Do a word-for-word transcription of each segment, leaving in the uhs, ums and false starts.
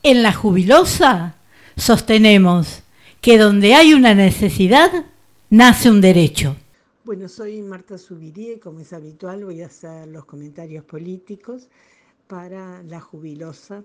En La Jubilosa sostenemos que donde hay una necesidad, nace un derecho. Bueno, soy Marta Zubirie, como es habitual voy a hacer los comentarios políticos para La Jubilosa.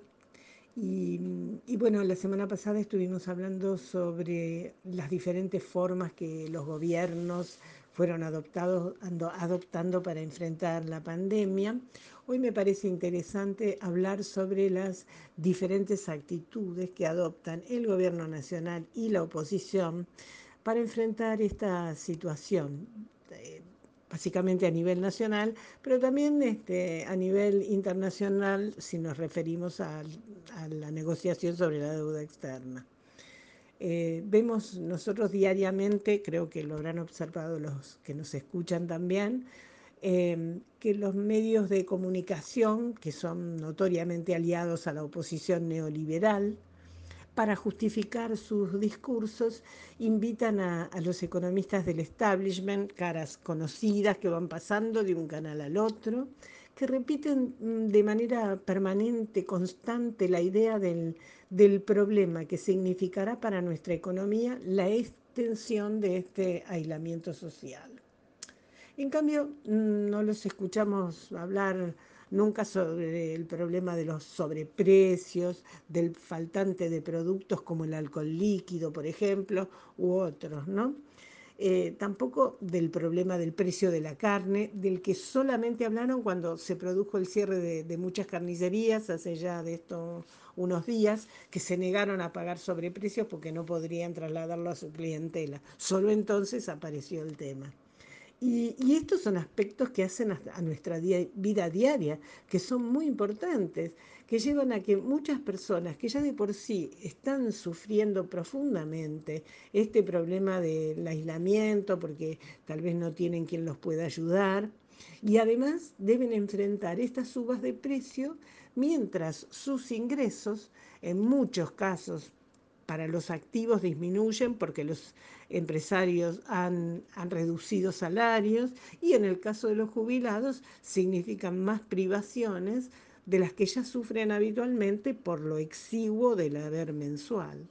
Y, y bueno, la semana pasada estuvimos hablando sobre las diferentes formas que los gobiernos fueron adoptados, ando, adoptando para enfrentar la pandemia. Hoy me parece interesante hablar sobre las diferentes actitudes que adoptan el gobierno nacional y la oposición para enfrentar esta situación, eh, básicamente a nivel nacional, pero también este, a nivel internacional si nos referimos a, a la negociación sobre la deuda externa. Eh, vemos nosotros diariamente, creo que lo habrán observado los que nos escuchan también, eh, que los medios de comunicación, que son notoriamente aliados a la oposición neoliberal, para justificar sus discursos, invitan a, a los economistas del establishment, caras conocidas que van pasando de un canal al otro, que repiten de manera permanente, constante, la idea del, del problema que significará para nuestra economía la extensión de este aislamiento social. En cambio, no los escuchamos hablar nunca sobre el problema de los sobreprecios, del faltante de productos como el alcohol líquido, por ejemplo, u otros, ¿no? Eh, tampoco del problema del precio de la carne, del que solamente hablaron cuando se produjo el cierre de, de muchas carnicerías hace ya de esto unos días, que se negaron a pagar sobreprecios porque no podrían trasladarlo a su clientela. Solo entonces apareció el tema. Y, y estos son aspectos que hacen a, a nuestra dia, vida diaria, que son muy importantes, que llevan a que muchas personas que ya de por sí están sufriendo profundamente este problema del aislamiento, porque tal vez no tienen quien los pueda ayudar, y además deben enfrentar estas subas de precio mientras sus ingresos, en muchos casos, para los activos disminuyen porque los empresarios han, han reducido salarios y en el caso de los jubilados significan más privaciones de las que ya sufren habitualmente por lo exiguo del haber mensual.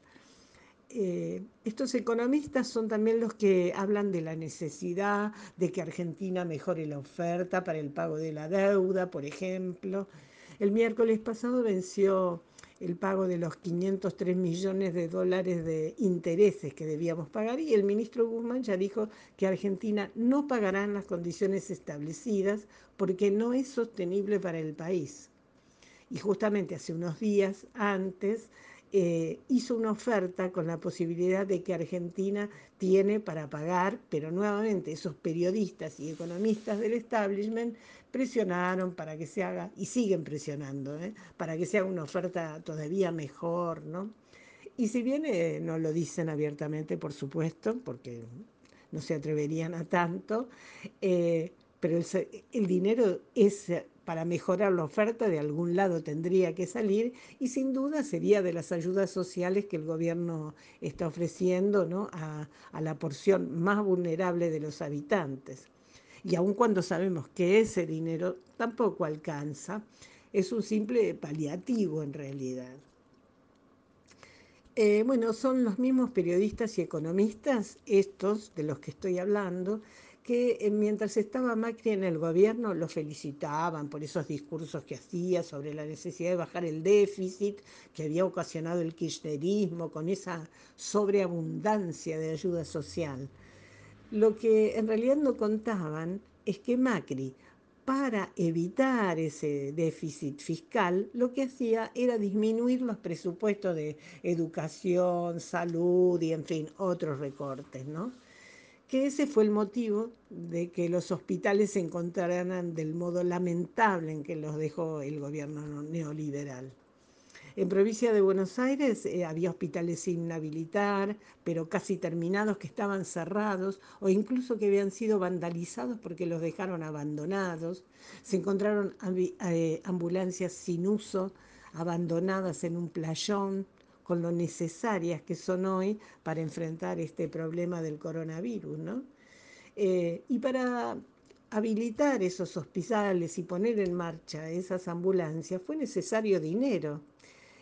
Eh, estos economistas son también los que hablan de la necesidad de que Argentina mejore la oferta para el pago de la deuda, por ejemplo. El miércoles pasado venció el pago de los quinientos tres millones de dólares de intereses que debíamos pagar y el ministro Guzmán ya dijo que Argentina no pagará en las condiciones establecidas porque no es sostenible para el país. Y justamente hace unos días antes eh, hizo una oferta con la posibilidad de que Argentina tiene para pagar, pero nuevamente esos periodistas y economistas del establishment presionaron para que se haga, y siguen presionando, ¿eh? para que se haga una oferta todavía mejor, ¿no? Y si bien eh, no lo dicen abiertamente, por supuesto, porque no se atreverían a tanto, eh, pero el, el dinero es para mejorar la oferta, de algún lado tendría que salir y sin duda sería de las ayudas sociales que el gobierno está ofreciendo, ¿no? a, a la porción más vulnerable de los habitantes. Y aun cuando sabemos que ese dinero tampoco alcanza, es un simple paliativo en realidad. Eh, bueno, son los mismos periodistas y economistas, estos de los que estoy hablando, que eh, mientras estaba Macri en el gobierno lo felicitaban por esos discursos que hacía sobre la necesidad de bajar el déficit que había ocasionado el kirchnerismo con esa sobreabundancia de ayuda social. Lo que en realidad no contaban es que Macri, para evitar ese déficit fiscal, lo que hacía era disminuir los presupuestos de educación, salud y, en fin, otros recortes, ¿no? Que ese fue el motivo de que los hospitales se encontraran del modo lamentable en que los dejó el gobierno neoliberal. En provincia de Buenos Aires eh, había hospitales sin habilitar, pero casi terminados, que estaban cerrados o incluso que habían sido vandalizados porque los dejaron abandonados. Se encontraron eh, ambulancias sin uso, abandonadas en un playón, con lo necesarias que son hoy para enfrentar este problema del coronavirus, ¿no? Eh, y para habilitar esos hospitales y poner en marcha esas ambulancias fue necesario dinero.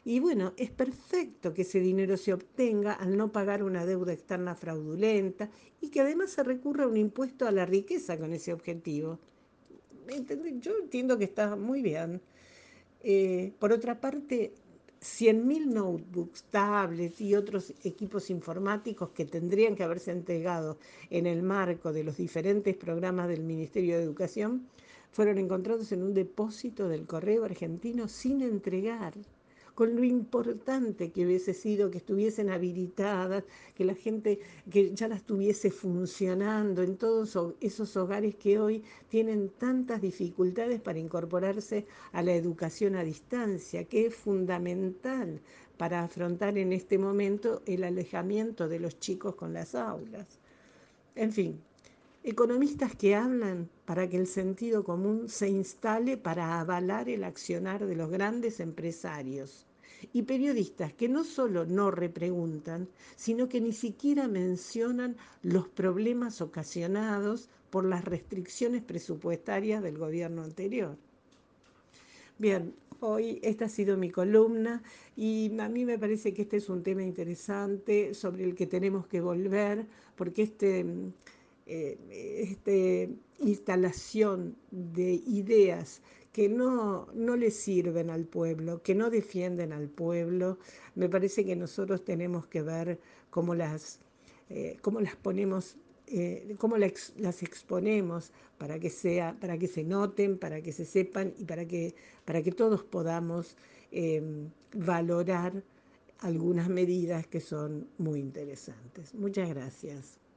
Y bueno, es perfecto que ese dinero se obtenga al no pagar una deuda externa fraudulenta y que además se recurra a un impuesto a la riqueza con ese objetivo. Yo entiendo que está muy bien. Eh, por otra parte, cien mil notebooks, tablets y otros equipos informáticos que tendrían que haberse entregado en el marco de los diferentes programas del Ministerio de Educación fueron encontrados en un depósito del Correo Argentino sin entregar, con lo importante que hubiese sido que estuviesen habilitadas, que la gente, que ya las tuviese funcionando en todos esos hogares que hoy tienen tantas dificultades para incorporarse a la educación a distancia, que es fundamental para afrontar en este momento el alejamiento de los chicos con las aulas. En fin, economistas que hablan para que el sentido común se instale para avalar el accionar de los grandes empresarios. Y periodistas que no solo no repreguntan, sino que ni siquiera mencionan los problemas ocasionados por las restricciones presupuestarias del gobierno anterior. Bien, hoy esta ha sido mi columna y a mí me parece que este es un tema interesante sobre el que tenemos que volver porque este, eh, este instalación de ideas que no, no le sirven al pueblo, que no defienden al pueblo, me parece que nosotros tenemos que ver cómo las, eh, cómo las ponemos, eh, cómo la ex, las exponemos para que, sea, para que se noten, para que se sepan y para que, para que todos podamos eh, valorar algunas medidas que son muy interesantes. Muchas gracias.